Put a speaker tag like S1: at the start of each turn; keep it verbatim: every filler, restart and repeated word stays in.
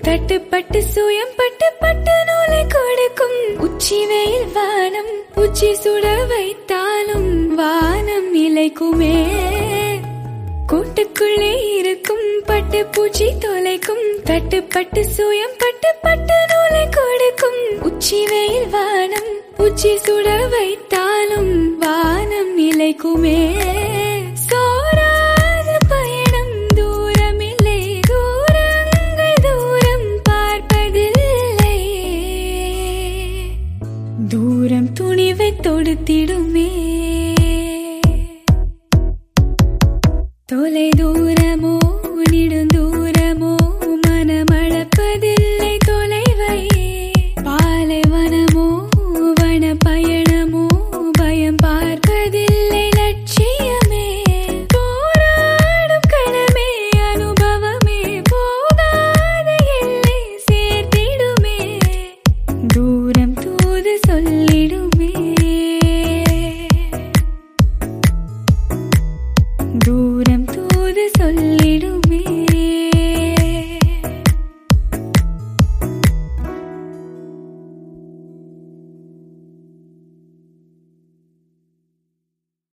S1: தட்டுப்பட்டு சுயம் பட்டு பட்டு நூலை கொடுக்கும் உச்சி வெயில் வானம் உச்சி சுட வைத்தாலும் வானம் நிலைக்குமே. கூட்டுக்குள்ளே இருக்கும் பட்டு பூச்சி தொலைக்கும் தட்டுப்பட்டு சுயம் பட்டு பட்டு நூலை கொடுக்கும் உச்சி வெயில் வானம் உச்சி சுட வைத்தாலும் வானம் நிலைக்குமே. சோராத பயணம் தூரமில்லை தூரங்கள் தூரம் பார்ப்பதில்லை தூரம் துணிவை தொடுத்திடுமே. தொலை தூரமோ நெடுந்தூரமோ மனமளப்பதில்லை தொலைவை. பாலைவனமோ வன பயணமோ பயம் பார்ப்பதில்லை லட்சியமே. போராடும் கணமே அனுபவமே போகாத எல்லை சேர்த்திடுமே. தூரம் தூது சொல்ல